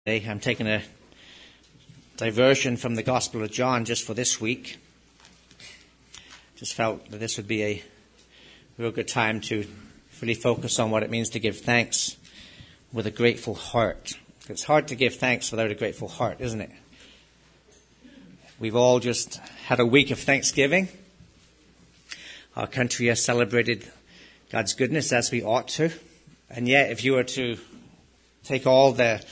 I'm taking a diversion from the Gospel of John just for this week. Just felt that this would be a real good time to really focus on what it means to give thanks with a grateful heart. It's hard to give thanks without a grateful heart, isn't it? We've all just had a week of Thanksgiving. Our country has celebrated God's goodness as we ought to. And yet, if you were to take all the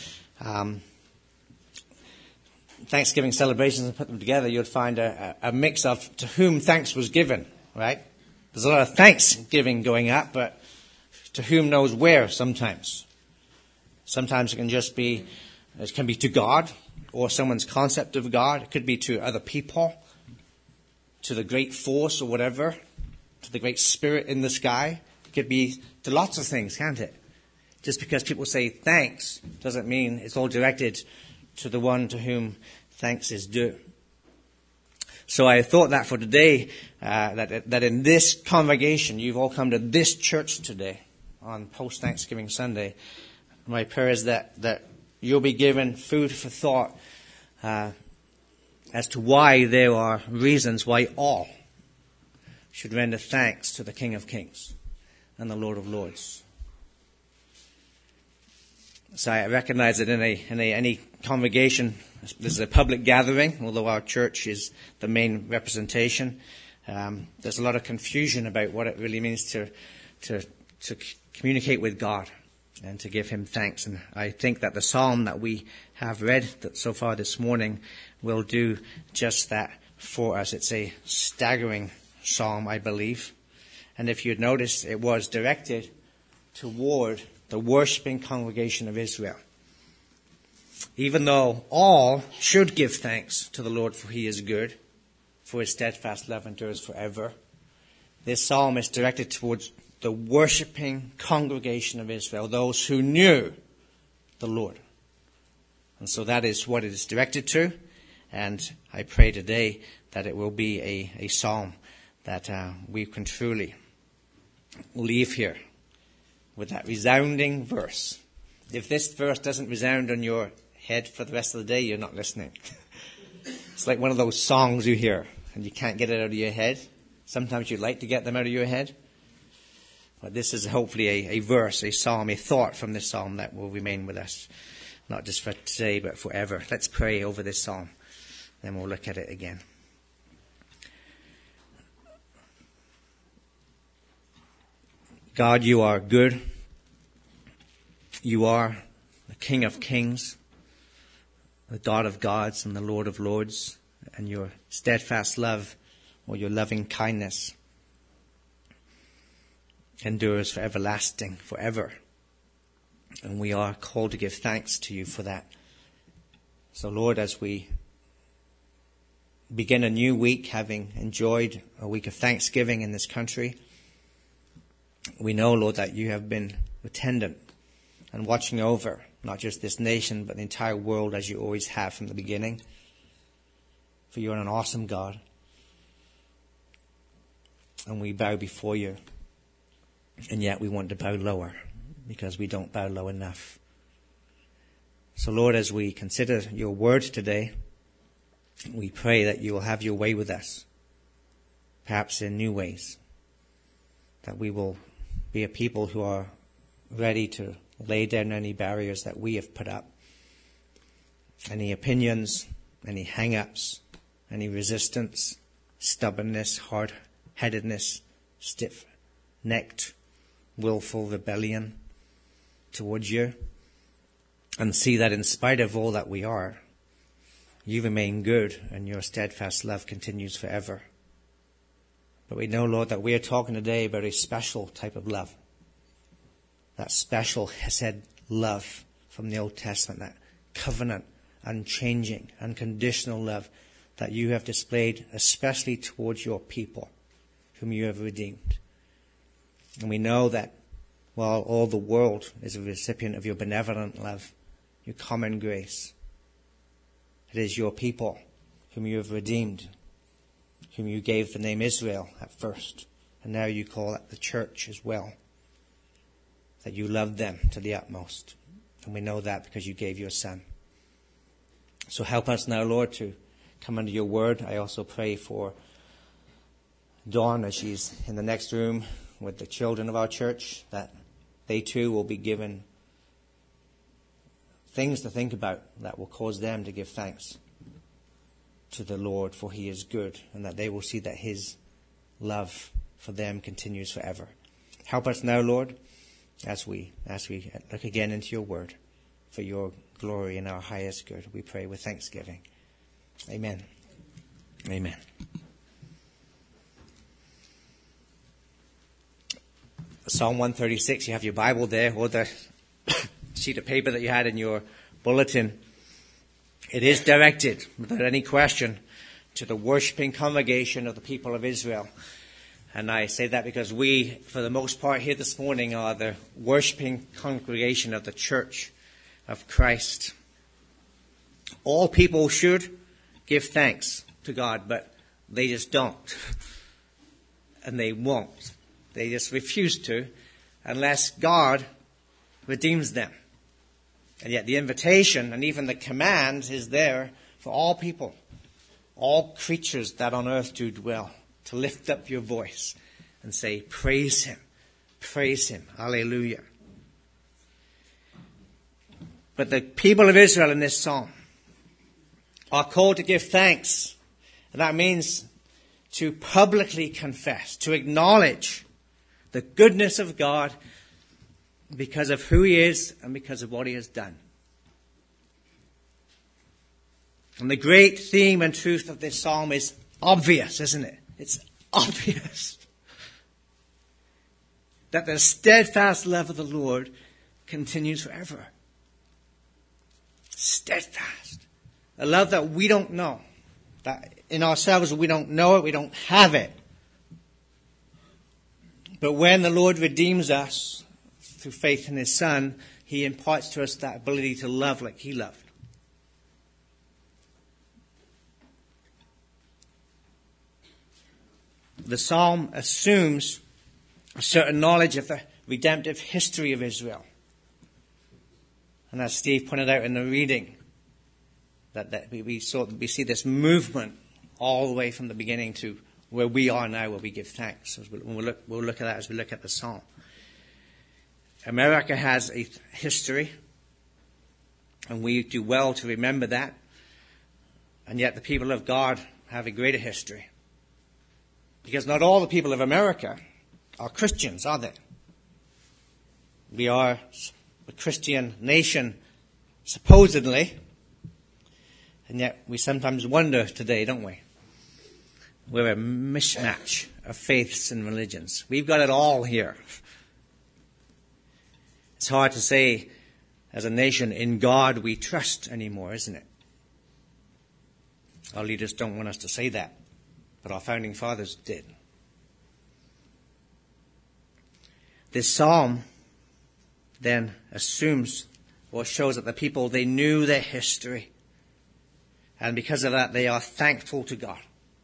Thanksgiving celebrations and put them together, you'd find a mix of to whom thanks was given, right? There's a lot of thanksgiving going up, but to whom knows where sometimes. Sometimes it can be to God or someone's concept of God. It could be to other people, to the great force or whatever, to the great spirit in the sky. It could be to lots of things, can't it? Just because people say thanks doesn't mean it's all directed to the one to whom thanks is due. So I thought that for today, that in this congregation, you've all come to this church today on post-Thanksgiving Sunday. My prayer is that you'll be given food for thought as to why there are reasons why all should render thanks to the King of Kings and the Lord of Lords. So I recognize that in any congregation, this is a public gathering, although our church is the main representation. There's a lot of confusion about what it really means to communicate with God and to give Him thanks. And I think that the psalm that we have read so far this morning will do just that for us. It's a staggering psalm, I believe. And if you'd notice, it was directed toward the worshipping congregation of Israel. Even though all should give thanks to the Lord, for He is good, for His steadfast love endures forever, this psalm is directed towards the worshipping congregation of Israel, those who knew the Lord. And so that is what it is directed to. And I pray today that it will be a psalm that we can truly leave here with that resounding verse. If this verse doesn't resound on your head for the rest of the day, you're not listening. It's like one of those songs you hear and you can't get it out of your head. Sometimes you'd like to get them out of your head. But this is hopefully a verse, a psalm, a thought from this psalm that will remain with us. Not just for today, but forever. Let's pray over this psalm. Then we'll look at it again. God, you are good. You are the King of Kings, the God of gods and the Lord of lords, and your steadfast love, or your loving kindness, endures for everlasting, forever. And we are called to give thanks to you for that. So Lord, as we begin a new week, having enjoyed a week of Thanksgiving in this country, we know, Lord, that you have been attendant and watching over not just this nation, but the entire world, as you always have from the beginning. For you are an awesome God. And we bow before you. And yet we want to bow lower because we don't bow low enough. So Lord, as we consider your word today, we pray that you will have your way with us, perhaps in new ways, that we will be a people who are ready to lay down any barriers that we have put up, any opinions, any hang-ups, any resistance, stubbornness, hard-headedness, stiff-necked, willful rebellion towards you, and see that in spite of all that we are, you remain good and your steadfast love continues forever. But we know, Lord, that we are talking today about a special type of love. That special Hesed love from the Old Testament, that covenant, unchanging, unconditional love that you have displayed especially towards your people, whom you have redeemed. And we know that while all the world is a recipient of your benevolent love, your common grace, it is your people whom you have redeemed, whom you gave the name Israel at first, and now you call it the church as well, that you loved them to the utmost. And we know that because you gave your Son. So help us now, Lord, to come under your word. I also pray for Dawn as she's in the next room with the children of our church, that they too will be given things to think about that will cause them to give thanks to the Lord, for he is good, and that they will see that his love for them continues forever. Help us now, Lord, as we look again into your word, for your glory and our highest good. We pray with thanksgiving. Amen. Amen. Psalm 136, you have your Bible there, or the sheet of paper that you had in your bulletin. It is directed, without any question, to the worshipping congregation of the people of Israel. And I say that because we, for the most part here this morning, are the worshipping congregation of the Church of Christ. All people should give thanks to God, but they just don't. And they won't. They just refuse to, unless God redeems them. And yet the invitation and even the command is there for all people, all creatures that on earth do dwell, to lift up your voice and say, praise him, hallelujah. But the people of Israel in this psalm are called to give thanks. And that means to publicly confess, to acknowledge the goodness of God because of who he is and because of what he has done. And the great theme and truth of this psalm is obvious, isn't it? It's obvious that the steadfast love of the Lord continues forever. Steadfast. A love that we don't know. That in ourselves we don't know it, we don't have it. But when the Lord redeems us through faith in his Son, he imparts to us that ability to love like he loved. The psalm assumes a certain knowledge of the redemptive history of Israel. And as Steve pointed out in the reading, that we see this movement all the way from the beginning to where we are now, where we give thanks. We'll look at that as we look at the psalm. America has a history, and we do well to remember that. And yet the people of God have a greater history. Because not all the people of America are Christians, are they? We are a Christian nation, supposedly. And yet we sometimes wonder today, don't we? We're a mismatch of faiths and religions. We've got it all here. It's hard to say, as a nation, in God we trust anymore, isn't it? Our leaders don't want us to say that, but our founding fathers did. This psalm then assumes or shows that the people, they knew their history. And because of that, they are thankful to God.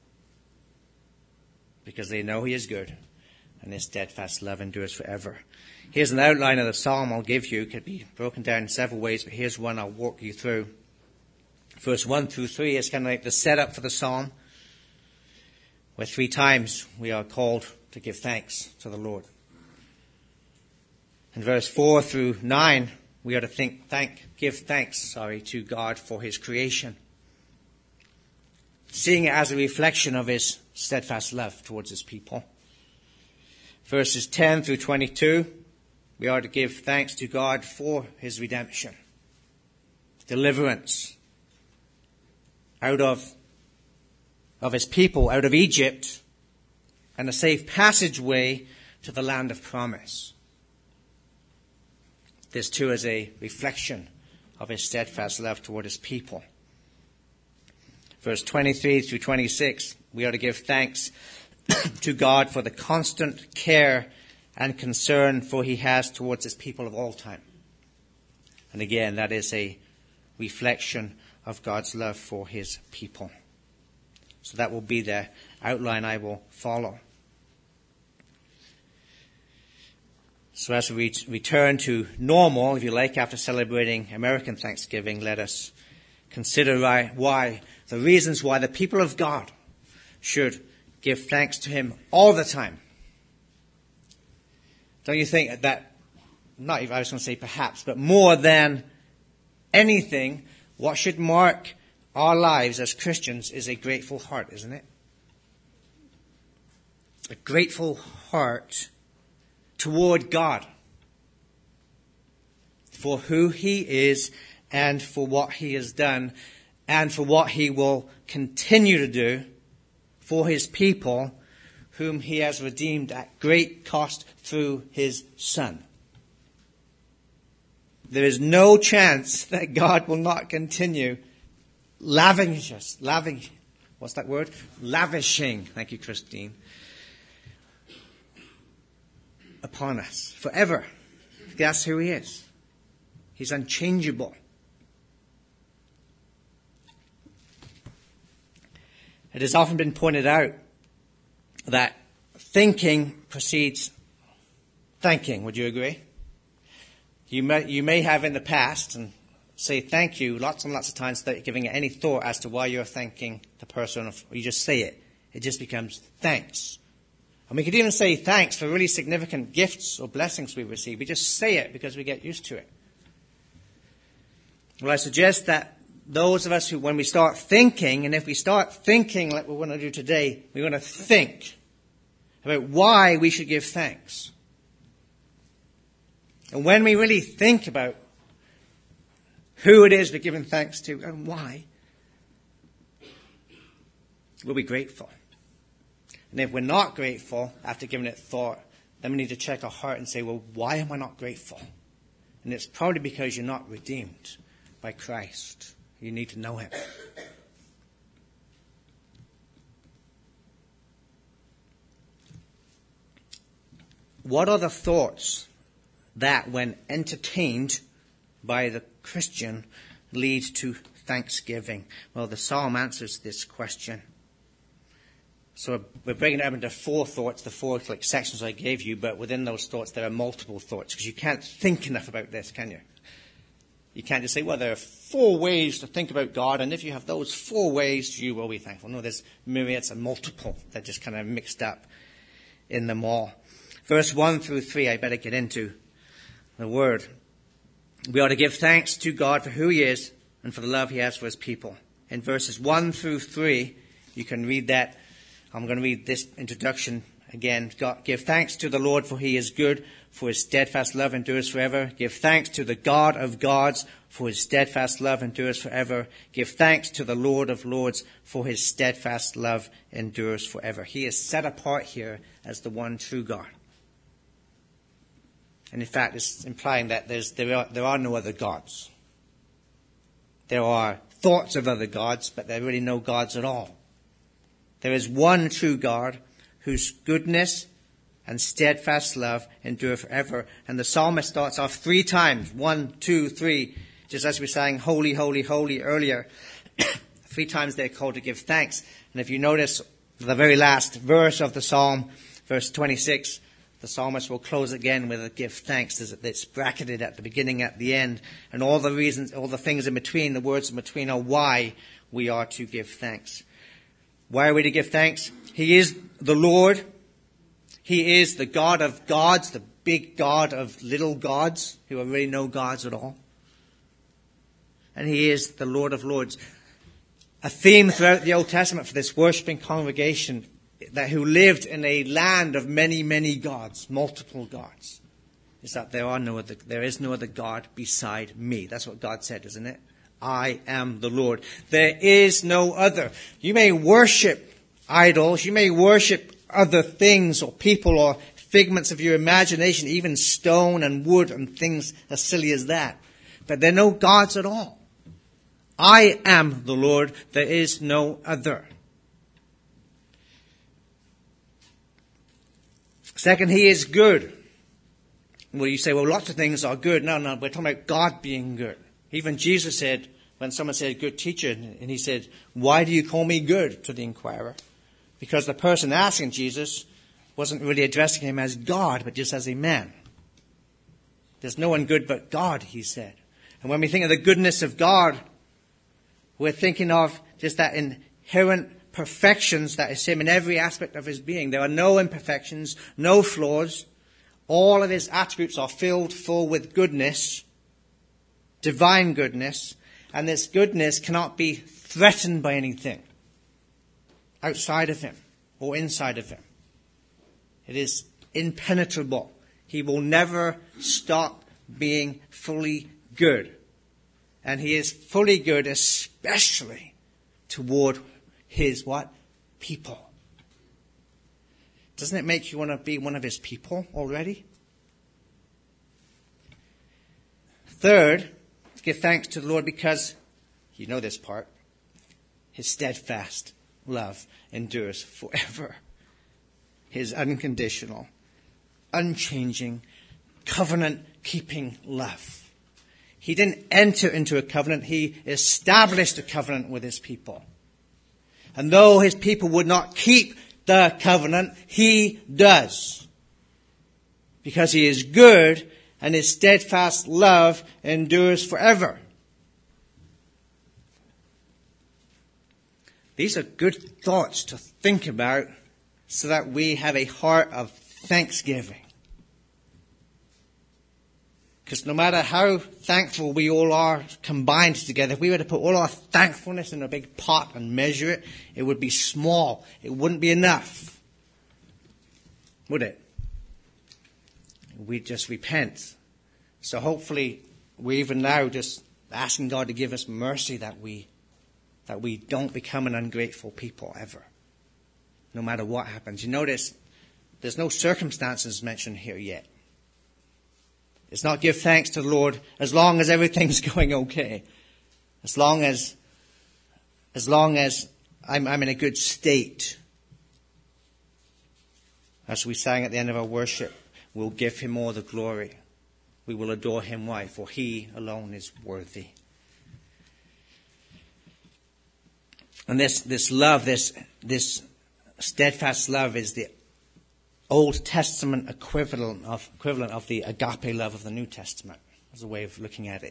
Because they know he is good and his steadfast love endures forever. Here's an outline of the psalm I'll give you. It could be broken down in several ways, but here's one I'll walk you through. Verse 1 through 3 is kind of like the setup for the psalm, where 3 times we are called to give thanks to the Lord. In verse 4 through 9, we are to give thanks to God for his creation, seeing it as a reflection of his steadfast love towards his people. Verses 10 through 22, we are to give thanks to God for his redemption, deliverance out of his people, out of Egypt, and a safe passageway to the land of promise. This too is a reflection of his steadfast love toward his people. Verse 23 through 26, we are to give thanks to God for the constant care and concern for he has towards his people of all time. And again, that is a reflection of God's love for his people. So that will be the outline I will follow. So as we return to normal, if you like, after celebrating American Thanksgiving, let us consider why the reasons why the people of God should give thanks to him all the time. Don't you think that, not even I was going to say perhaps, but more than anything, what should mark our lives as Christians is a grateful heart, isn't it? A grateful heart toward God for who he is and for what he has done and for what he will continue to do for his people whom he has redeemed at great cost through his Son. There is no chance that God will not continue lavishing. What's that word? Lavishing. Thank you, Christine. Upon us forever. That's who he is. He's unchangeable. It has often been pointed out that thinking precedes thanking. Would you agree? You may have in the past and say thank you lots and lots of times without giving it any thought as to why you're thanking the person, or you just say it. It just becomes thanks. And we could even say thanks for really significant gifts or blessings we receive. We just say it because we get used to it. Well, I suggest that those of us who, when we start thinking, and if we start thinking like we want to do today, we want to think about why we should give thanks. And when we really think about who it is we're giving thanks to and why, we'll be grateful. And if we're not grateful after giving it thought, then we need to check our heart and say, well, why am I not grateful? And it's probably because you're not redeemed by Christ. You need to know him. What are the thoughts that, when entertained by the Christian, lead to thanksgiving? Well, the Psalm answers this question. So we're breaking it up into four thoughts, the four sections I gave you, but within those thoughts there are multiple thoughts, because you can't think enough about this, can you? You can't just say, well, there are four ways to think about God, and if you have those four ways, you will be thankful. No, there's myriads and multiple. They're just kind of mixed up in them all. Verse 1 through 3, I better get into the word. We ought to give thanks to God for who he is and for the love he has for his people. In verses 1 through 3, you can read that. I'm going to read this introduction again. Give thanks to the Lord, for he is good, for his steadfast love endures forever. Give thanks to the God of gods, for his steadfast love endures forever. Give thanks to the Lord of lords, for his steadfast love endures forever. He is set apart here as the one true God. And in fact, it's implying that there are no other gods. There are thoughts of other gods, but there are really no gods at all. There is one true God whose goodness and steadfast love endure forever. And the psalmist starts off 3 times, 1, 2, 3, just as we sang holy, holy, holy earlier. 3 times they're called to give thanks. And if you notice the very last verse of the psalm, verse 26, the psalmist will close again with a give thanks. It's bracketed at the beginning, at the end. And all the reasons, all the things in between, the words in between are why we are to give thanks. Why are we to give thanks? He is the Lord. He is the God of gods, the big God of little gods, who are really no gods at all. And he is the Lord of lords. A theme throughout the Old Testament for this worshipping congregation that who lived in a land of many, many gods, multiple gods, is that there is no other God beside me. That's what God said, isn't it? I am the Lord. There is no other. You may worship idols. You may worship other things or people or figments of your imagination, even stone and wood and things as silly as that. But there are no gods at all. I am the Lord. There is no other. Second, he is good. Well, you say, well, lots of things are good. No, we're talking about God being good. Even Jesus said, when someone said, good teacher, and he said, why do you call me good, to the inquirer? Because the person asking Jesus wasn't really addressing him as God, but just as a man. There's no one good but God, he said. And when we think of the goodness of God, We're thinking of just that inherent perfections that is him in every aspect of his being. There are no imperfections, no flaws. All of his attributes are filled full with goodness, divine goodness, and this goodness cannot be threatened by anything outside of him or inside of him. It is impenetrable. He will never stop being fully good. And he is fully good, especially toward his what? People. Doesn't it make you want to be one of his people already? Third, give thanks to the Lord because, you know this part, his steadfast love endures forever. His unconditional, unchanging, covenant-keeping love. He didn't enter into a covenant. He established a covenant with his people. And though his people would not keep the covenant, he does. Because he is good and his steadfast love endures forever. These are good thoughts to think about so that we have a heart of thanksgiving. Because no matter how thankful we all are combined together, if we were to put all our thankfulness in a big pot and measure it, it would be small. It wouldn't be enough. Would it? We'd just repent. So hopefully we're even now just asking God to give us mercy that we don't become an ungrateful people ever. No matter what happens. You notice there's no circumstances mentioned here yet. It's not give thanks to the Lord as long as everything's going okay. As long as I'm in a good state. As we sang at the end of our worship, we'll give him all the glory. We will adore him. Why? For he alone is worthy. And this love, this steadfast love is the Old Testament equivalent of the agape love of the New Testament, as a way of looking at it.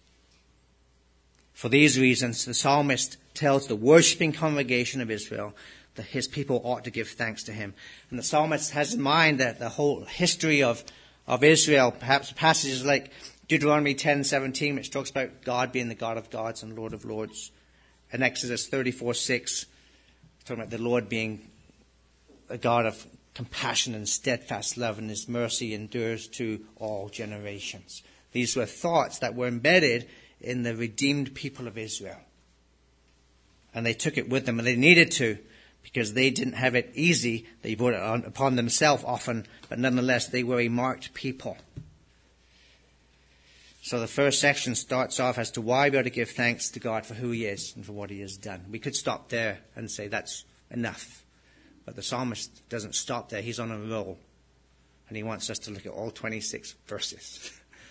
For these reasons, the psalmist tells the worshipping congregation of Israel that his people ought to give thanks to him. And the psalmist has in mind that the whole history of Israel, perhaps passages like Deuteronomy 10:17, which talks about God being the God of gods and Lord of lords, and Exodus 34:6, talking about the Lord being a God of compassion and steadfast love, and his mercy endures to all generations. These were thoughts that were embedded in the redeemed people of Israel. And they took it with them, and they needed to, because they didn't have it easy. They brought it upon themselves often, but nonetheless they were a marked people. So the first section starts off as to why we are to give thanks to God for who he is and for what he has done. We could stop there and say that's enough. But the psalmist doesn't stop there. He's on a roll. And he wants us to look at all 26 verses.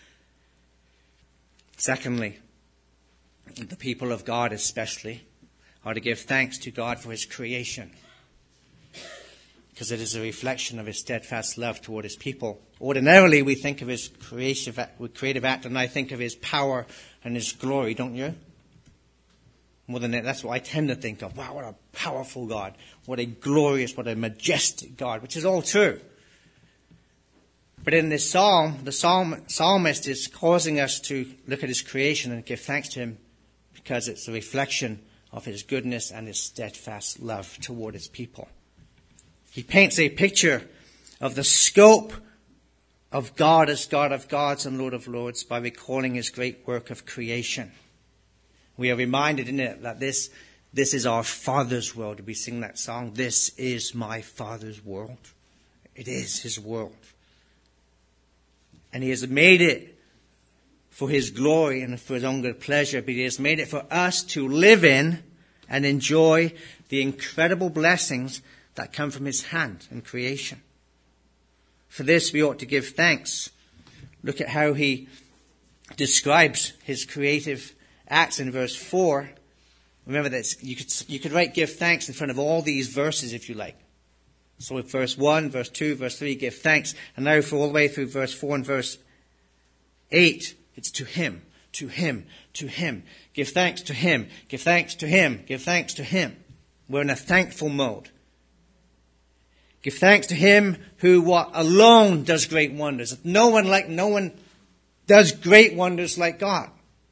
Secondly, the people of God especially are to give thanks to God for his creation. Because it is a reflection of his steadfast love toward his people. Ordinarily, we think of his creative act, and I think of his power and his glory, don't you? More than that, that's what I tend to think of. Wow, what a powerful God. What a glorious, what a majestic God, which is all true. But in this psalm, the psalmist is causing us to look at his creation and give thanks to him because it's a reflection of his goodness and his steadfast love toward his people. He paints a picture of the scope of God as God of gods and Lord of lords by recalling his great work of creation. We are reminded in it that this is our Father's world. We sing that song, "This is my Father's world." It is his world. And he has made it for his glory and for his own good pleasure, but he has made it for us to live in and enjoy the incredible blessings that come from his hand in creation. For this we ought to give thanks. Look at how he describes his creative acts in verse 4. Remember that you could write give thanks in front of all these verses if you like. So with verse 1, verse 2, verse 3, give thanks. And now for all the way through verse 4 and verse 8, it's to him. to him, to him. Give thanks to him, give thanks to him, give thanks to him. We're in a thankful mode. Give thanks to him who alone does great wonders. No one does great wonders like God.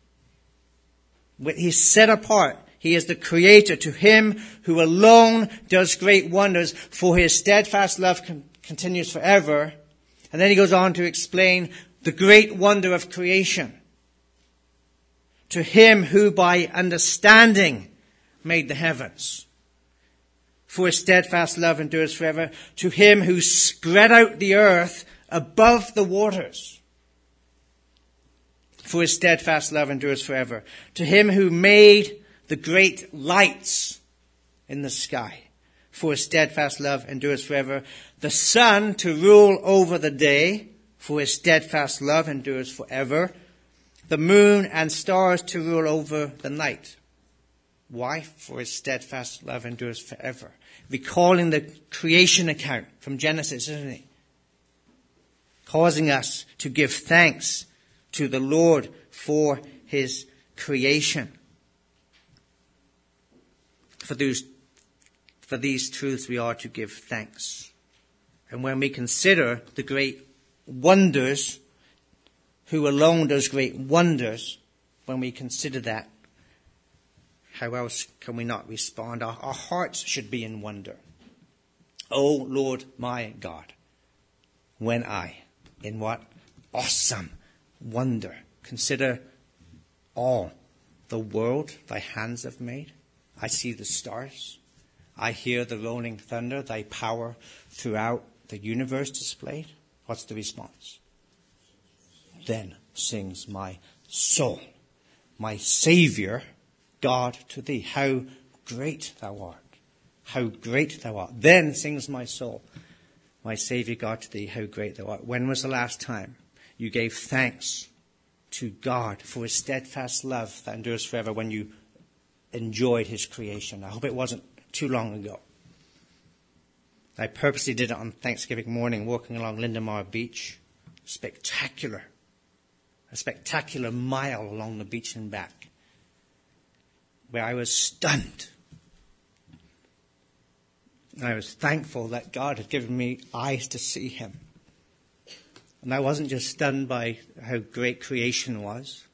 He's set apart. He is the creator. To him who alone does great wonders, for his steadfast love continues forever. And then he goes on to explain the great wonder of creation. To him who by understanding made the heavens, for his steadfast love endures forever. To him who spread out the earth above the waters, for his steadfast love endures forever. To him who made the great lights in the sky, for his steadfast love endures forever. The sun to rule over the day, for his steadfast love endures forever. The moon and stars to rule over the night. Why? For his steadfast love endures forever. Recalling the creation account from Genesis, isn't he? Causing us to give thanks to the Lord for his creation. For these truths we are to give thanks. And when we consider the great wonders, who alone does great wonders, when we consider that, how else can we not respond? Our hearts should be in wonder. O Lord my God, when in what awesome wonder, consider all the world thy hands have made. I see the stars. I hear the rolling thunder, thy power throughout the universe displayed. What's the response? Then sings my soul, my Savior, God, to thee. How great thou art. How great thou art. Then sings my soul, my Savior, God, to thee. How great thou art. When was the last time you gave thanks to God for his steadfast love that endures forever, when you enjoyed his creation? I hope it wasn't too long ago. I purposely did it on Thanksgiving morning, walking along Lindemar Beach. A spectacular mile along the beach and back, where I was stunned. And I was thankful that God had given me eyes to see him. And I wasn't just stunned by how great creation was,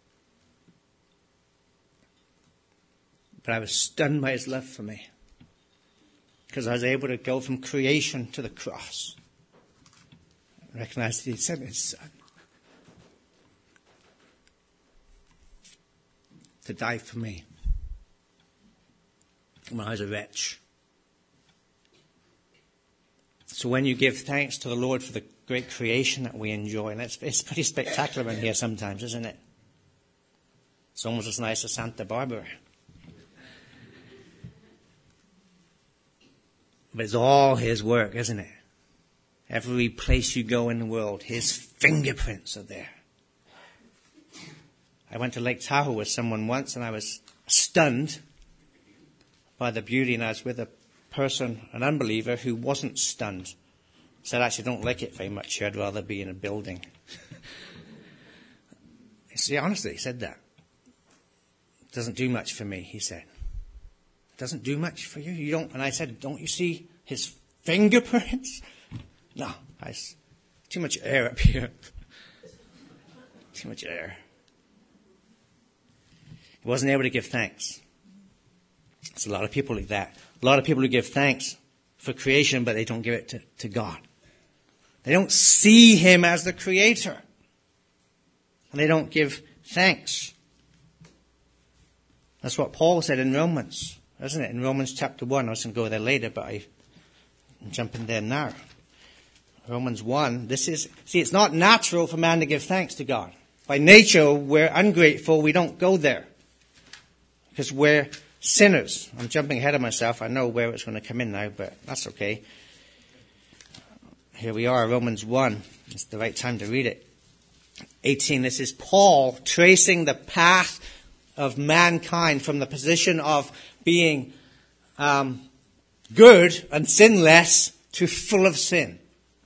but I was stunned by his love for me, because I was able to go from creation to the cross and recognize that he sent his son to die for me when I was a wretch. So when you give thanks to the Lord for the great creation that we enjoy, and it's pretty spectacular in here sometimes, isn't it? It's almost as nice as Santa Barbara. But it's all his work, isn't it? Every place you go in the world, his fingerprints are there. I went to Lake Tahoe with someone once, and I was stunned by the beauty, and I was with a person, an unbeliever, who wasn't stunned. Said, I actually don't like it very much here. I'd rather be in a building. See, honestly, he said that. It doesn't do much for me, he said. It doesn't do much for you? You don't? And I said, don't you see his fingerprints? No, too much air up here. Too much air. He wasn't able to give thanks. There's a lot of people like that. A lot of people who give thanks for creation, but they don't give it to God. They don't see him as the creator. And they don't give thanks. That's what Paul said in Romans, isn't it? In Romans chapter 1. I was going to go there later, but I'm jumping there now. Romans 1. It's not natural for man to give thanks to God. By nature, we're ungrateful. We don't go there, because we're sinners. I'm jumping ahead of myself. I know where it's going to come in now, but that's okay. Here we are, Romans 1. It's the right time to read it. 18. This is Paul tracing the path of mankind from the position of being good and sinless to full of sin.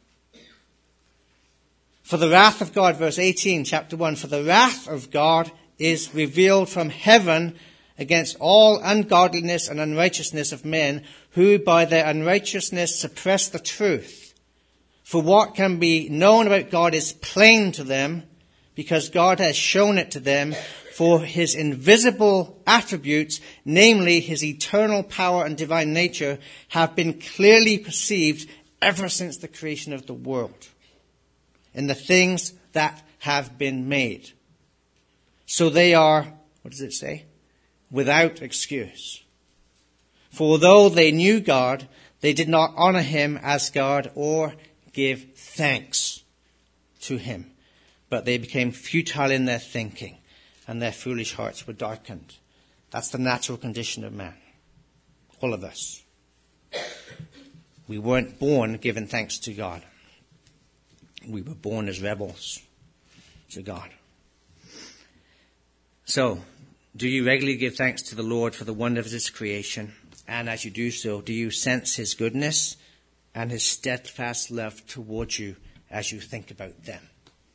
For the wrath of God, verse 18, chapter 1, for the wrath of God is revealed from heaven against all ungodliness and unrighteousness of men who by their unrighteousness suppress the truth. For what can be known about God is plain to them, because God has shown it to them, for his invisible attributes, namely his eternal power and divine nature, have been clearly perceived ever since the creation of the world, in the things that have been made. So they are, what does it say? Without excuse. For although they knew God, they did not honor him as God or give thanks to him. But they became futile in their thinking, and their foolish hearts were darkened. That's the natural condition of man. All of us. We weren't born giving thanks to God. We were born as rebels to God. So, do you regularly give thanks to the Lord for the wonder of his creation? And as you do so, do you sense his goodness and his steadfast love towards you as you think about them?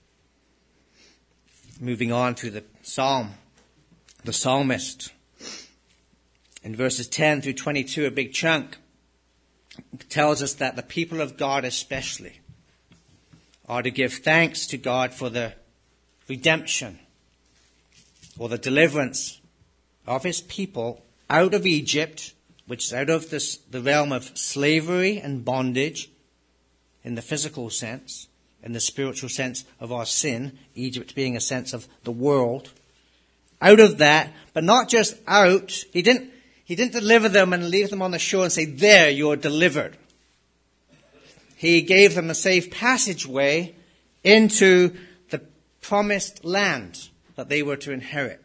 Moving on to the psalm, the psalmist. In verses 10 through 22, a big chunk tells us that the people of God especially are to give thanks to God for the redemption or the deliverance of his people out of Egypt, which is out of the realm of slavery and bondage in the physical sense, in the spiritual sense of our sin, Egypt being a sense of the world. Out of that, but not just out. He didn't deliver them and leave them on the shore and say, there, you're delivered. He gave them a safe passageway into the promised land that they were to inherit.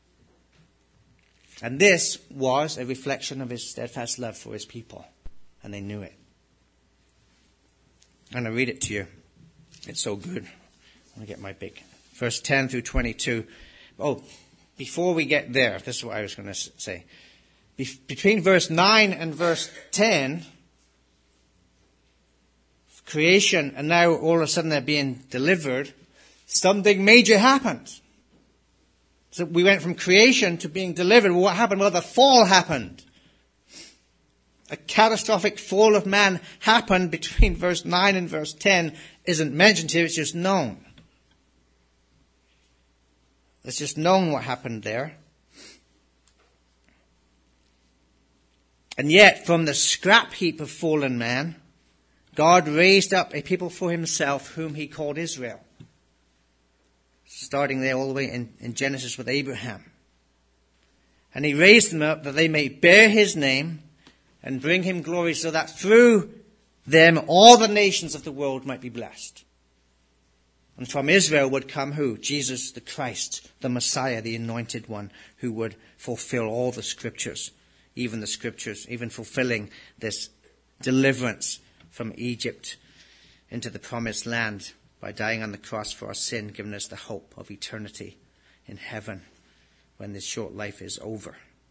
And this was a reflection of his steadfast love for his people. And they knew it. I'm going to read it to you. It's so good. I'm going to get my big. Verse 10 through 22. Oh, before we get there, this is what I was going to say. Between verse 9 and verse 10, creation, and now all of a sudden they're being delivered, something major happened. So we went from creation to being delivered. Well, what happened? Well, the fall happened. A catastrophic fall of man happened between verse 9 and verse 10. Isn't mentioned here, it's just known. It's just known what happened there. And yet, from the scrap heap of fallen man, God raised up a people for himself whom he called Israel. Starting there all the way in Genesis with Abraham. And he raised them up that they may bear his name and bring him glory, so that through them all the nations of the world might be blessed. And from Israel would come who? Jesus the Christ, the Messiah, the anointed one, who would fulfill all the scriptures, even fulfilling this deliverance from Egypt into the promised land by dying on the cross for our sin, giving us the hope of eternity in heaven when this short life is over.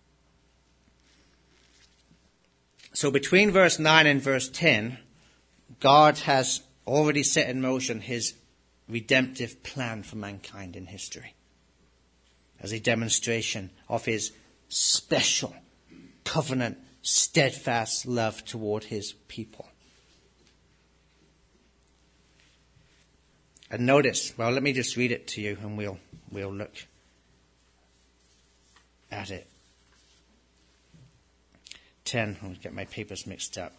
So between verse 9 and verse 10, God has already set in motion his redemptive plan for mankind in history as a demonstration of his special covenant, steadfast love toward his people. And notice, well, let me just read it to you and we'll look at it. 10, I'll get my papers mixed up.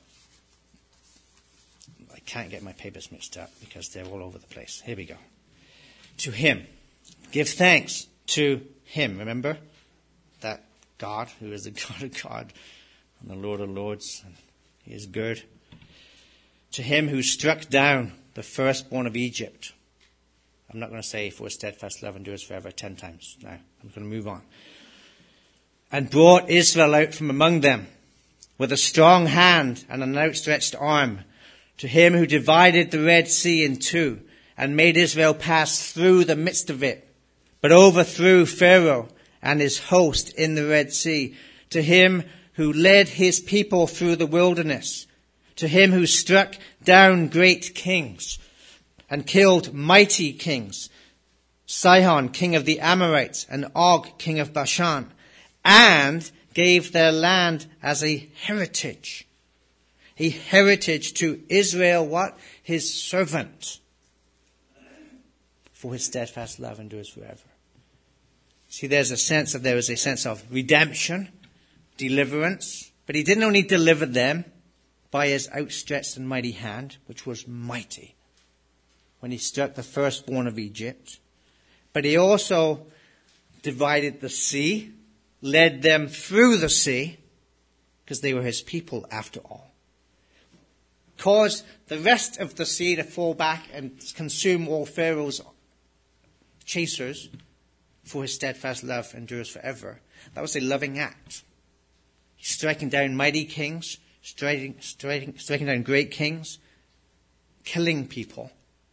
I can't get my papers mixed up because they're all over the place. Here we go. To him. Give thanks to him. Remember that God, who is the God of God and the Lord of Lords, and he is good. To him who struck down the firstborn of Egypt. I'm not going to say for steadfast love endures forever 10 times. Now, I'm going to move on. And brought Israel out from among them with a strong hand and an outstretched arm. To him who divided the Red Sea in two and made Israel pass through the midst of it, but overthrew Pharaoh and his host in the Red Sea. To him who led his people through the wilderness. To him who struck down great kings and killed mighty kings. Sihon, king of the Amorites, and Og, king of Bashan, and gave their land as a heritage. A heritage to Israel, what? His servant. For his steadfast love endures forever. See, there is a sense of redemption, deliverance. But he didn't only deliver them by his outstretched and mighty hand, which was mighty, when he struck the firstborn of Egypt. But he also divided the sea, led them through the sea, because they were his people after all. Caused the rest of the sea to fall back and consume all Pharaoh's chasers, for his steadfast love endures forever. That was a loving act. Striking down mighty kings, striking down great kings, killing people,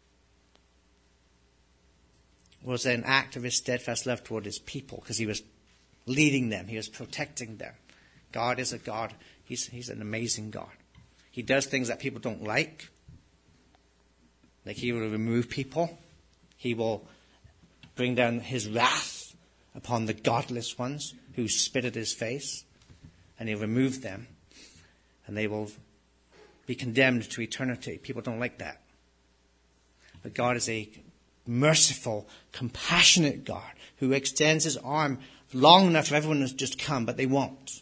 was an act of his steadfast love toward his people, because he was leading them, he was protecting them. God is a God, he's an amazing God. He does things that people don't like he will remove people. He will bring down his wrath upon the godless ones who spit at his face, and he'll remove them, and they will be condemned to eternity. People don't like that. But God is a merciful, compassionate God who extends his arm long enough for everyone to just come, but they won't.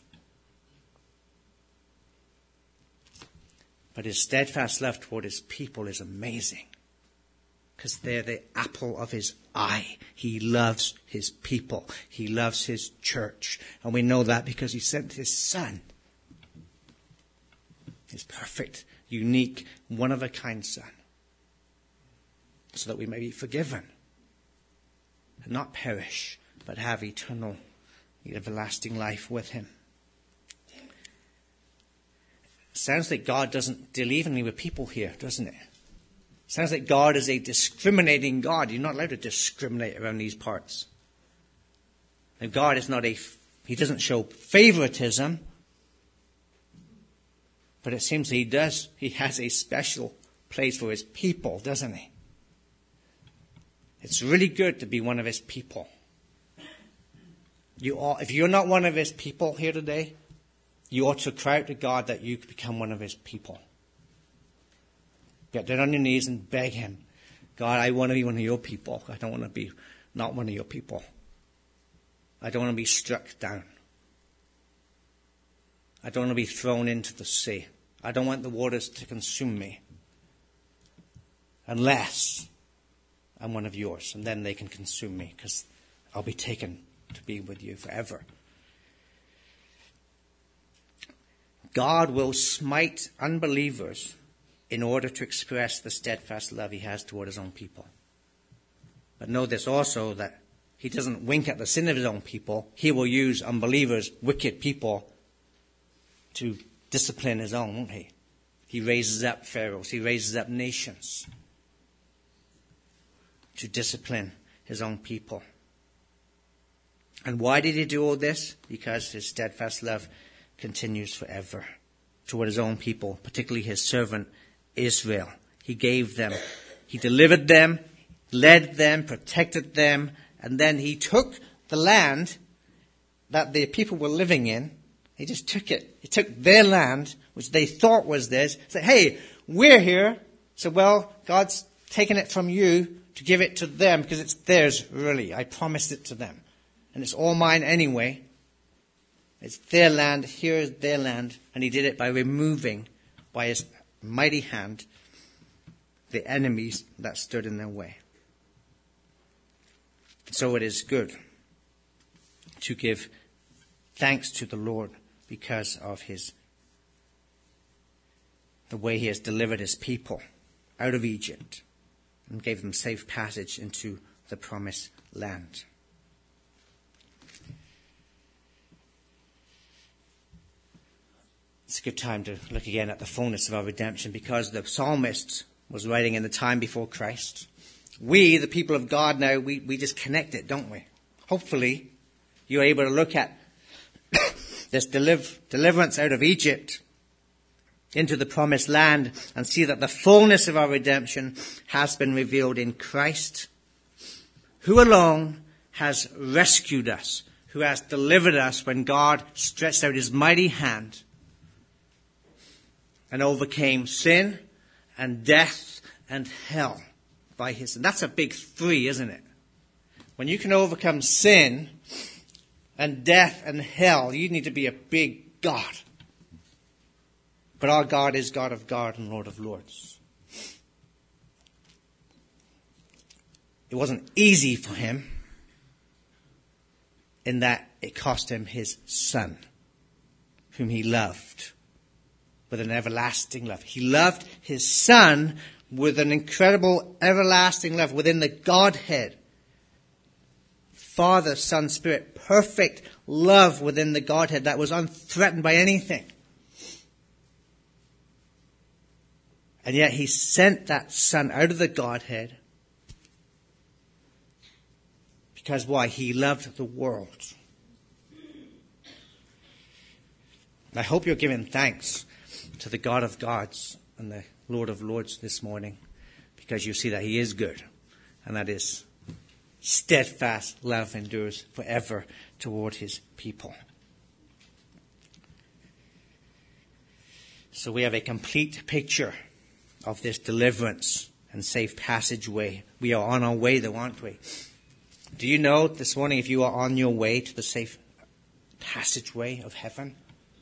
But his steadfast love toward his people is amazing, because they're the apple of his eye. He loves his people. He loves his church. And we know that because he sent his son. His perfect, unique, one-of-a-kind son. So that we may be forgiven. And not perish, but have eternal, everlasting life with him. Sounds like God doesn't deal evenly with people here, doesn't it? Sounds like God is a discriminating God. You're not allowed to discriminate around these parts. And God is not he doesn't show favoritism, but it seems he does. He has a special place for his people, doesn't he? It's really good to be one of his people. If you're not one of his people here today, you ought to cry out to God that you could become one of his people. Get down on your knees and beg him, God, I want to be one of your people. I don't want to be not one of your people. I don't want to be struck down. I don't want to be thrown into the sea. I don't want the waters to consume me. Unless I'm one of yours. And then they can consume me, because I'll be taken to be with you forever. God will smite unbelievers in order to express the steadfast love he has toward his own people. But know this also, that he doesn't wink at the sin of his own people. He will use unbelievers, wicked people, to discipline his own, won't he? He raises up pharaohs. He raises up nations to discipline his own people. And why did he do all this? Because his steadfast love continues forever toward his own people, particularly his servant Israel. He gave them, he delivered them, led them, protected them, and then he took the land that the people were living in. He just took it. He took their land, which they thought was theirs, said, hey, we're here. So, well, God's taken it from you to give it to them because it's theirs, really. I promised it to them. And it's all mine anyway. It's their land, here is their land. And he did it by removing, by his mighty hand, the enemies that stood in their way. So it is good to give thanks to the Lord because of the way he has delivered his people out of Egypt and gave them safe passage into the promised land. It's a good time to look again at the fullness of our redemption, because the psalmist was writing in the time before Christ. We, the people of God now, we just connect it, don't we? Hopefully, you're able to look at this deliverance out of Egypt into the promised land and see that the fullness of our redemption has been revealed in Christ. Who alone has rescued us, who has delivered us when God stretched out his mighty hand and overcame sin and death and hell by his. And that's a big three, isn't it? When you can overcome sin and death and hell, you need to be a big God. But our God is God of God and Lord of Lords. It wasn't easy for him in that it cost him his son, whom he loved with an everlasting love. He loved his son with an incredible everlasting love within the Godhead. Father, Son, Spirit, perfect love within the Godhead that was unthreatened by anything. And yet he sent that son out of the Godhead. Because why? He loved the world. I hope you're giving thanks to the God of gods and the Lord of lords this morning, because you see that he is good, and that his steadfast love endures forever toward his people. So we have a complete picture of this deliverance and safe passageway. We are on our way, though, aren't we? Do you know this morning if you are on your way to the safe passageway of heaven?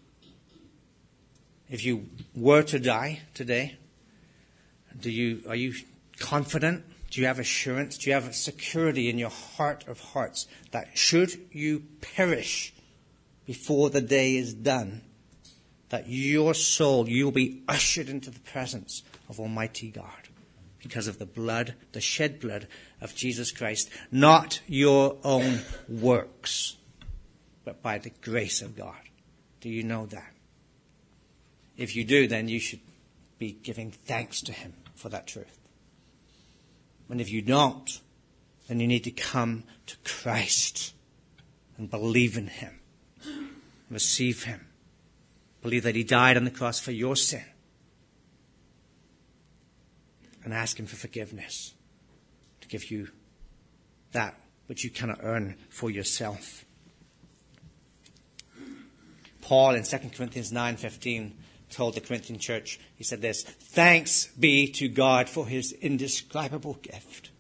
If you were to die today, are you confident? Do you have assurance? Do you have security in your heart of hearts that should you perish before the day is done, that your soul, you will be ushered into the presence of Almighty God because of the blood, the shed blood of Jesus Christ, not your own works, but by the grace of God. Do you know that? If you do, then you should be giving thanks to him for that truth. And if you don't, then you need to come to Christ and believe in him. Receive him. Believe that he died on the cross for your sin. And ask him for forgiveness, to give you that which you cannot earn for yourself. Paul in 2 Corinthians 9:15 told the Corinthian church, he said this: "Thanks be to God for his indescribable gift."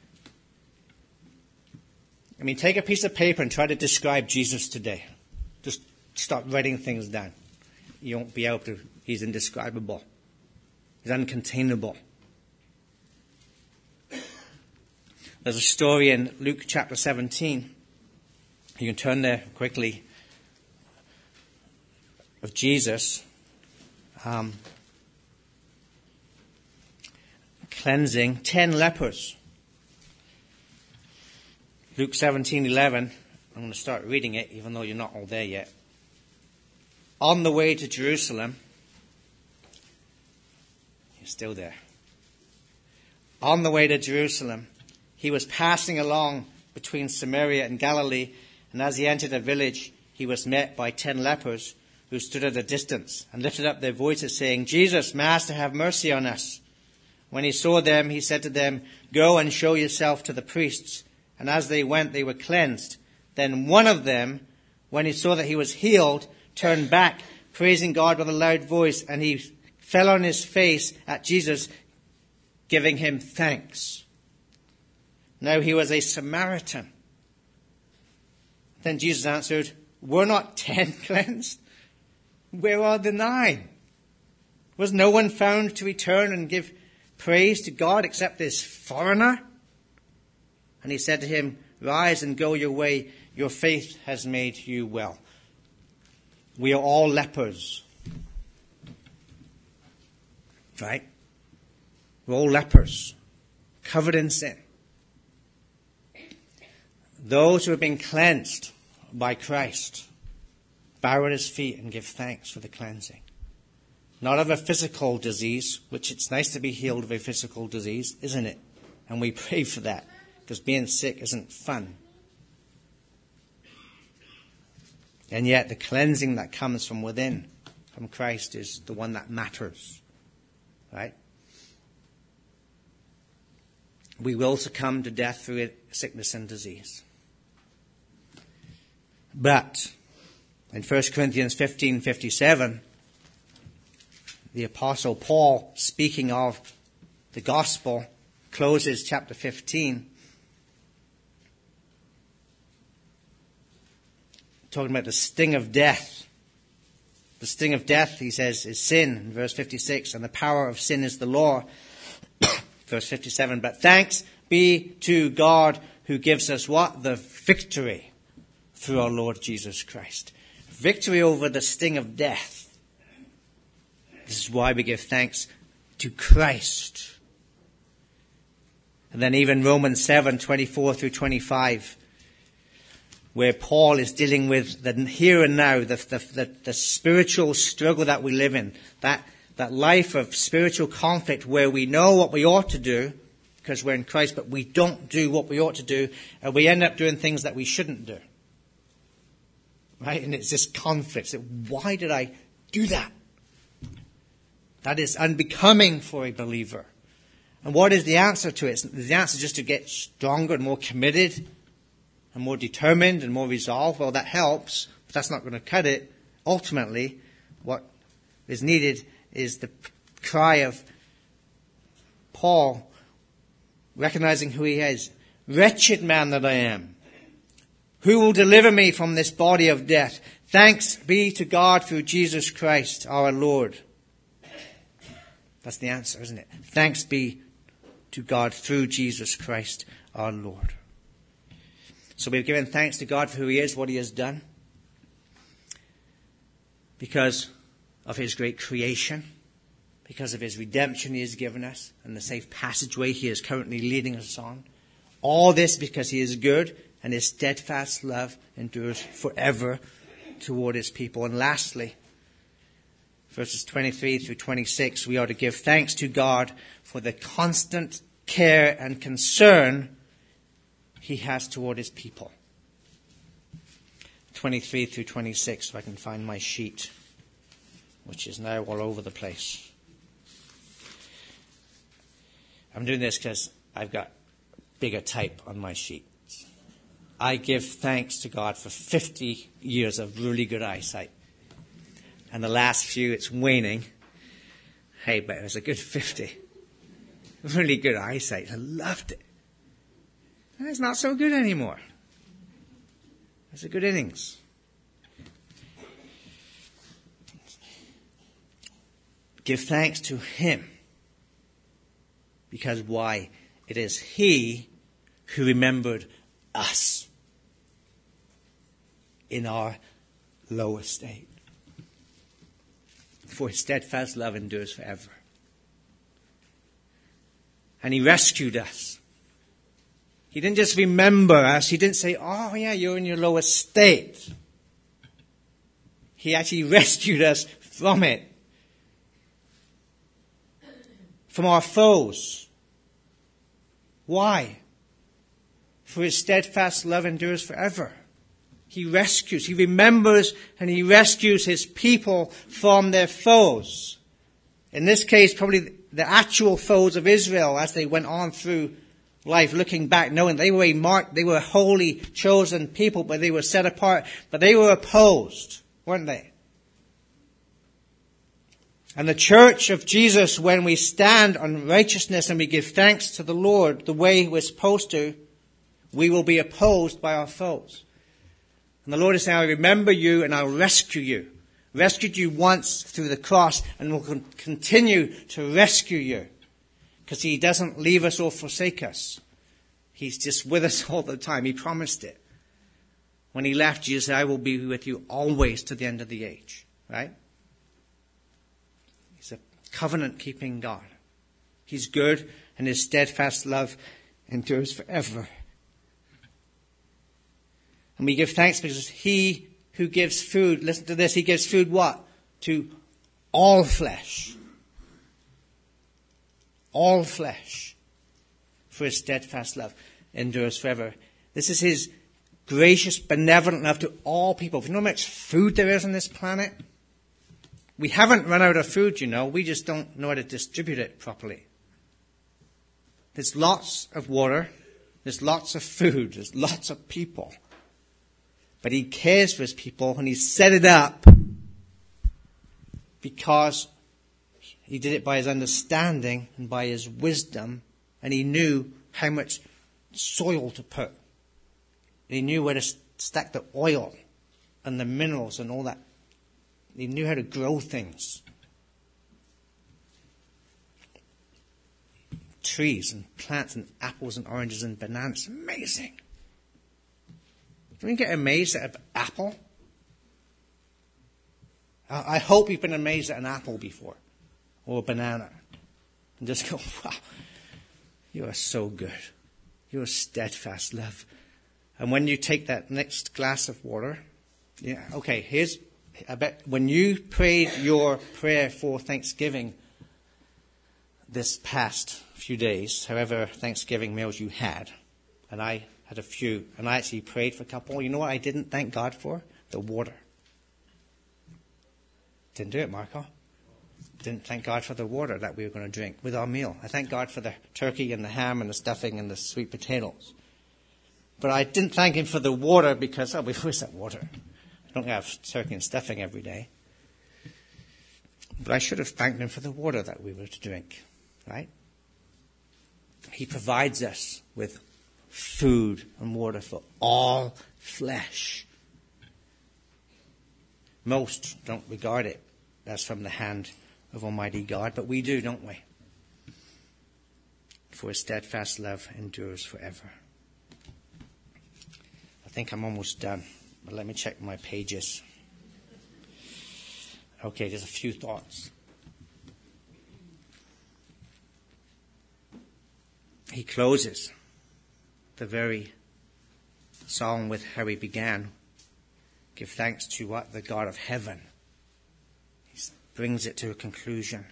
I mean, take a piece of paper and try to describe Jesus today. Just start writing things down. You won't be able to. He's indescribable. He's uncontainable. There's a story in Luke chapter 17. You can turn there quickly. Of Jesus cleansing 10 lepers. Luke 17:11. I'm going to start reading it, even though you're not all there yet. On the way to Jerusalem. You're still there. On the way to Jerusalem, he was passing along between Samaria and Galilee, and as he entered a village, he was met by 10 lepers who stood at a distance and lifted up their voices, saying, "Jesus, Master, have mercy on us." When he saw them, he said to them, "Go and show yourself to the priests." And as they went, they were cleansed. Then one of them, when he saw that he was healed, turned back, praising God with a loud voice, and he fell on his face at Jesus, giving him thanks. Now he was a Samaritan. Then Jesus answered, "Were not 10 cleansed? Where are the 9? Was no one found to return and give praise to God except this foreigner?" And he said to him, "Rise and go your way. Your faith has made you well." We are all lepers. Right? We're all lepers, covered in sin. Those who have been cleansed by Christ bow at his feet and give thanks for the cleansing. Not of a physical disease, which it's nice to be healed of a physical disease, isn't it? And we pray for that, because being sick isn't fun. And yet the cleansing that comes from within, from Christ, is the one that matters. Right? we will succumb to death through sickness and disease. But in 1 Corinthians 15:57, the Apostle Paul, speaking of the gospel, closes chapter 15, talking about the sting of death. The sting of death, he says, is sin, in verse 56, and the power of sin is the law. Verse 57, but thanks be to God who gives us what? The victory through our Lord Jesus Christ. Victory over the sting of death. This is why we give thanks to Christ. And then even Romans 7:24 through 25, where Paul is dealing with the here and now, the spiritual struggle that we live in, that life of spiritual conflict where we know what we ought to do because we're in Christ, but we don't do what we ought to do, and we end up doing things that we shouldn't do. Right? And it's this conflict. So why did I do that? That is unbecoming for a believer. And what is the answer to it? The answer is just to get stronger and more committed and more determined and more resolved. Well, that helps, but that's not going to cut it. Ultimately, what is needed is the cry of Paul, recognizing who he is. Wretched man that I am, who will deliver me from this body of death? Thanks be to God through Jesus Christ our Lord. That's the answer, isn't it? Thanks be to God through Jesus Christ our Lord. So we've given thanks to God for who he is, what he has done, because of his great creation, because of his redemption he has given us, and the safe passageway he is currently leading us on. All this because he is good, and his steadfast love endures forever toward his people. And lastly, verses 23 through 26, we are to give thanks to God for the constant care and concern he has toward his people. 23 through 26, if I can find my sheet, which is now all over the place. I'm doing this because I've got bigger type on my sheet. I give thanks to God for 50 years of really good eyesight. And the last few, it's waning. Hey, but it was a good 50. Really good eyesight. I loved it. And it's not so good anymore. It's a good innings. Give thanks to him. Because why? It is he who remembered us in our low estate. For his steadfast love endures forever. And he rescued us. He didn't just remember us. He didn't say, oh yeah, you're in your low estate. He actually rescued us from it. From our foes. Why? For his steadfast love endures forever. He rescues, he remembers, and he rescues his people from their foes. In this case, probably the actual foes of Israel as they went on through life, looking back, knowing they were marked, they were a holy, chosen people, but they were set apart, but they were opposed, weren't they? And the church of Jesus, when we stand on righteousness and we give thanks to the Lord the way we're supposed to, we will be opposed by our foes. And the Lord is saying, I remember you and I'll rescue you. Rescued you once through the cross and will continue to rescue you. Because he doesn't leave us or forsake us. He's just with us all the time. He promised it. When he left, Jesus said, I will be with you always to the end of the age. Right? He's a covenant-keeping God. He's good and his steadfast love endures forever. And we give thanks because he who gives food, listen to this, he gives food what? To all flesh. All flesh. For his steadfast love endures forever. This is his gracious, benevolent love to all people. If you know how much food there is on this planet, we haven't run out of food, you know. We just don't know how to distribute it properly. There's lots of water. There's lots of food. There's lots of people. But he cares for his people, and he set it up because he did it by his understanding and by his wisdom, and he knew how much soil to put. He knew where to stack the oil and the minerals and all that. He knew how to grow things. Trees and plants and apples and oranges and bananas. Amazing. Don't you get amazed at an apple? I hope you've been amazed at an apple before. Or a banana. And just go, wow, you are so good. You're steadfast love. And when you take that next glass of water, I bet when you prayed your prayer for Thanksgiving this past few days, however Thanksgiving meals you had, and I had a few, and I actually prayed for a couple. You know what I didn't thank God for? The water. Didn't do it, Marco. Didn't thank God for the water that we were going to drink with our meal. I thank God for the turkey and the ham and the stuffing and the sweet potatoes. But I didn't thank him for the water because, we always have water. I don't have turkey and stuffing every day. But I should have thanked him for the water that we were to drink, right? He provides us with food and water for all flesh. Most don't regard it as from the hand of Almighty God, but we do, don't we? For his steadfast love endures forever. I think I'm almost done, but let me check my pages. Okay, there's a few thoughts. He closes the very song with how he began. Give thanks to what? The God of heaven. He brings it to a conclusion.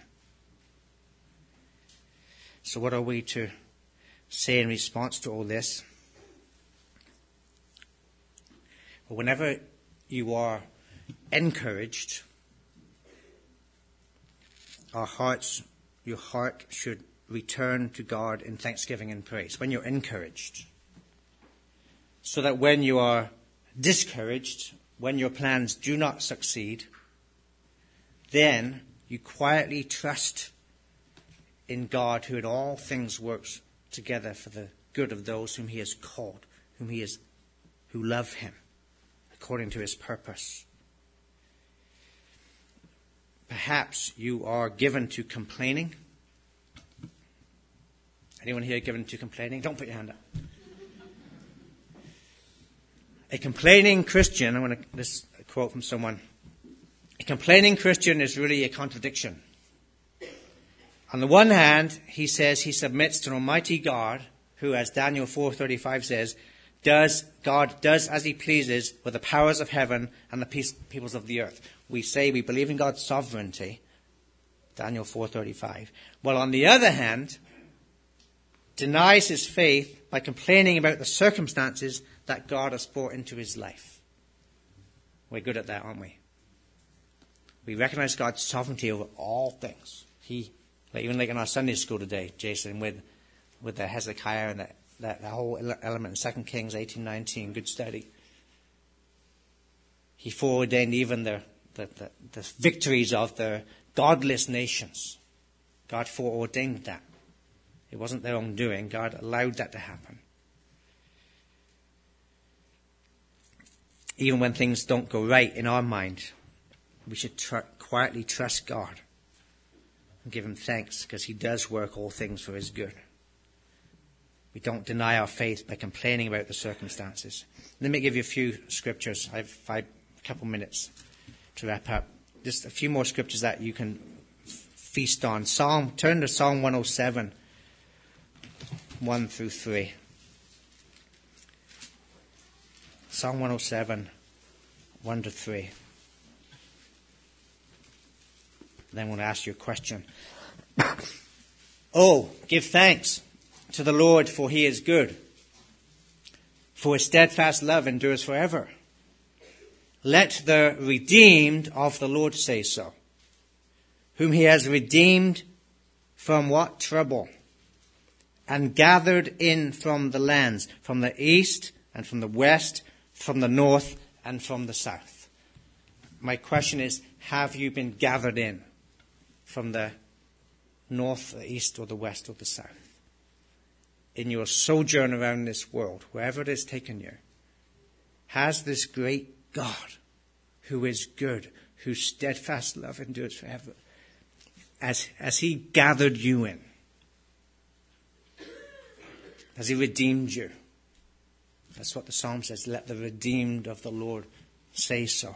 So what are we to say in response to all this? Well, whenever you are encouraged, your heart should return to God in thanksgiving and praise. When you're encouraged. So that when you are discouraged, when your plans do not succeed, then you quietly trust in God, who in all things works together for the good of those whom he has called, who love him according to his purpose. Perhaps you are given to complaining. Anyone here given to complaining? Don't put your hand up. A complaining Christian, this is a quote from someone. A complaining Christian is really a contradiction. On the one hand, he says he submits to an almighty God, who, as Daniel 4:35 says, God does as he pleases with the powers of heaven and the peoples of the earth. We say we believe in God's sovereignty, Daniel 4:35. Well, on the other hand, denies his faith by complaining about the circumstances that God has brought into his life. We're good at that, aren't we? We recognize God's sovereignty over all things. Even like in our Sunday school today, Jason, with the Hezekiah and that whole element in 2 Kings 18:19, good study. He foreordained even the victories of the godless nations. God foreordained that. It wasn't their own doing. God allowed that to happen. Even when things don't go right in our mind, we should quietly trust God and give him thanks, because he does work all things for his good. We don't deny our faith by complaining about the circumstances. Let me give you a few scriptures. I have a couple minutes to wrap up. Just a few more scriptures that you can feast on. Turn to Psalm 107, 1 through 3. Psalm 107, 1 to 3. Then we'll ask you a question. Oh, give thanks to the Lord, for he is good, for his steadfast love endures forever. Let the redeemed of the Lord say so, whom he has redeemed from what? Trouble, and gathered in from the lands, from the east and from the west, from the north and from the south. My question is, have you been gathered in from the north, the east, or the west, or the south? In your sojourn around this world, wherever it has taken you, has this great God, who is good, whose steadfast love endures forever, as he gathered you in, has he redeemed you? That's what the psalm says. Let the redeemed of the Lord say so.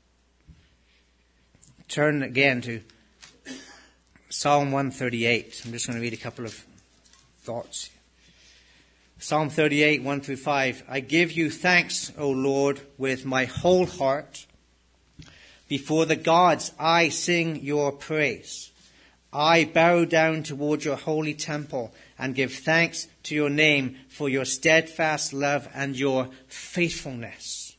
Turn again to Psalm 138. I'm just going to read a couple of thoughts. Psalm 38, 1 through 5. I give you thanks, O Lord, with my whole heart. Before the gods I sing your praise. I bow down toward your holy temple and give thanks to your name for your steadfast love and your faithfulness.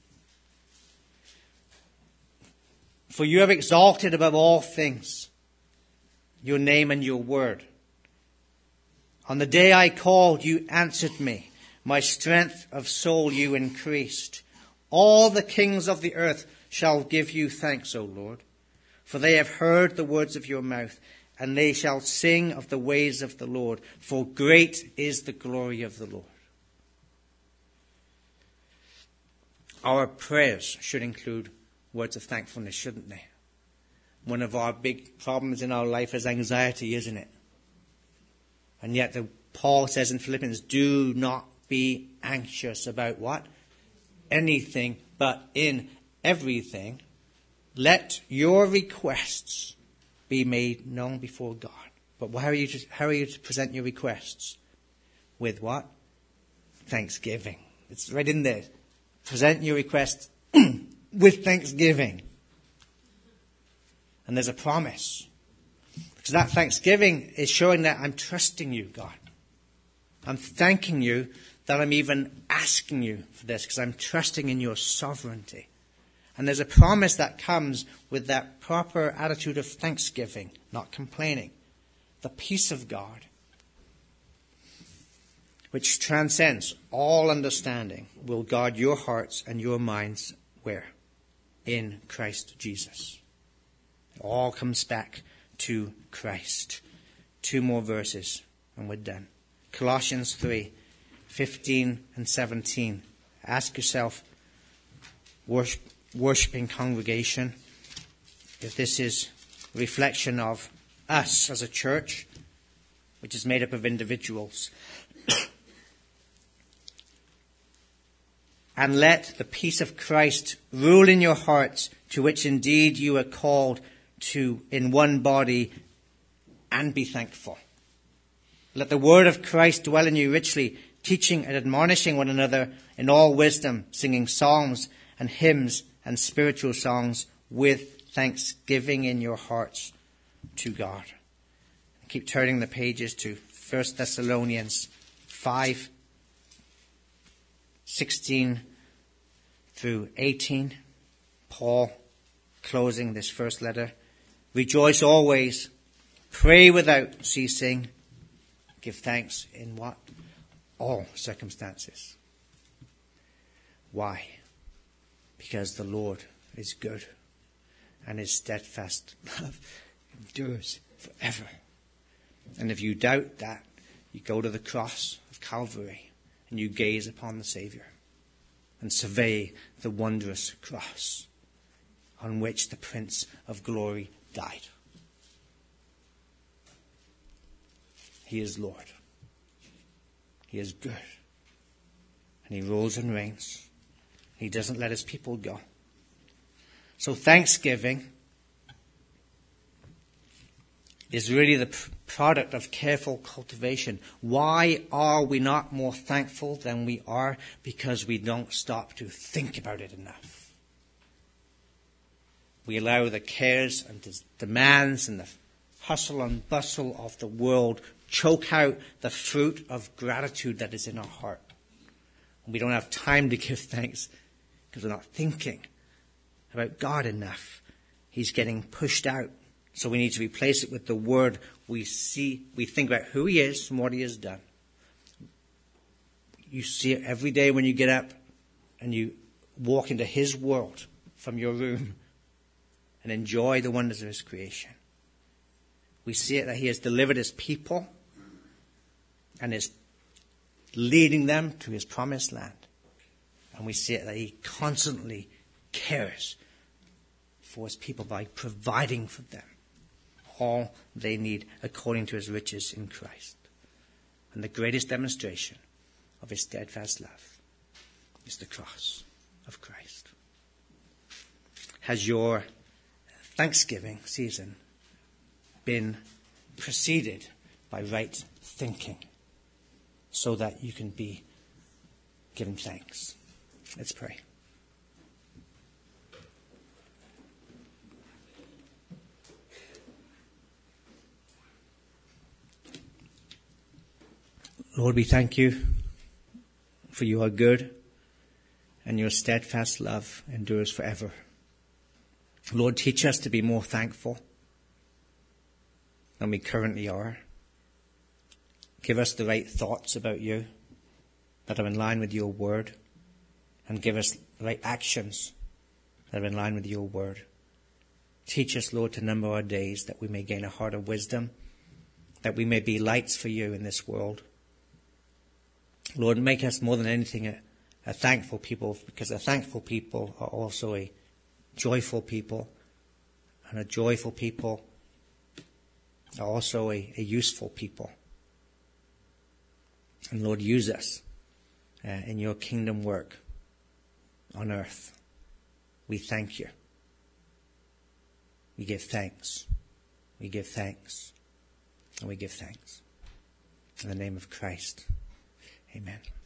For you have exalted above all things your name and your word. On the day I called, you answered me. My strength of soul you increased. All the kings of the earth shall give you thanks, O Lord, for they have heard the words of your mouth, and they shall sing of the ways of the Lord, for great is the glory of the Lord. Our prayers should include words of thankfulness, shouldn't they? One of our big problems in our life is anxiety, isn't it? And yet Paul says in Philippians, do not be anxious about what? Anything, but in everything, let your requests be made known before God. But how are you to present your requests? With what? Thanksgiving. It's right in there. Present your requests with thanksgiving. And there's a promise. Because that thanksgiving is showing that I'm trusting you, God. I'm thanking you that I'm even asking you for this, because I'm trusting in your sovereignty. And there's a promise that comes with that proper attitude of thanksgiving, not complaining. The peace of God, which transcends all understanding, will guard your hearts and your minds where? In Christ Jesus. It all comes back to Christ. 2 more verses and we're done. Colossians 3, 15 and 17. Ask yourself, worshipping congregation, if this is a reflection of us as a church, which is made up of individuals. And let the peace of Christ rule in your hearts, to which indeed you are called to in one body, and be thankful. Let the word of Christ dwell in you richly, teaching and admonishing one another in all wisdom, singing psalms and hymns and spiritual songs with thanksgiving in your hearts to God. Keep turning the pages to 1 Thessalonians 5, 16 through 18. Paul closing this first letter. Rejoice always, pray without ceasing, give thanks in what? All circumstances. Why? Because the Lord is good, and his steadfast love endures forever. And if you doubt that, you go to the cross of Calvary and you gaze upon the Savior and survey the wondrous cross on which the Prince of Glory died. He is Lord. He is good. And he rules and reigns. He doesn't let his people go. So thanksgiving is really the product of careful cultivation. Why are we not more thankful than we are? Because we don't stop to think about it enough. We allow the cares and the demands and the hustle and bustle of the world choke out the fruit of gratitude that is in our heart. And we don't have time to give thanks because we're not thinking about God enough. He's getting pushed out So we need to replace it with the word. We think about who he is and what he has done. You see it every day when you get up and you walk into his world from your room and enjoy the wonders of his creation. We see it that he has delivered his people and is leading them to his promised land. And we see it that he constantly cares for his people by providing for them all they need according to his riches in Christ. And the greatest demonstration of his steadfast love is the cross of Christ. Has your Thanksgiving season been preceded by right thinking so that you can be given thanks? Let's pray. Lord, we thank you for you are good and your steadfast love endures forever. Lord, teach us to be more thankful than we currently are. Give us the right thoughts about you that are in line with your word, and give us the right actions that are in line with your word. Teach us, Lord, to number our days that we may gain a heart of wisdom, that we may be lights for you in this world. Lord, make us more than anything a thankful people, because a thankful people are also a joyful people, and a joyful people are also a useful people. And Lord, use us in your kingdom work on earth. We thank you. We give thanks. We give thanks. And we give thanks. In the name of Christ. Amen.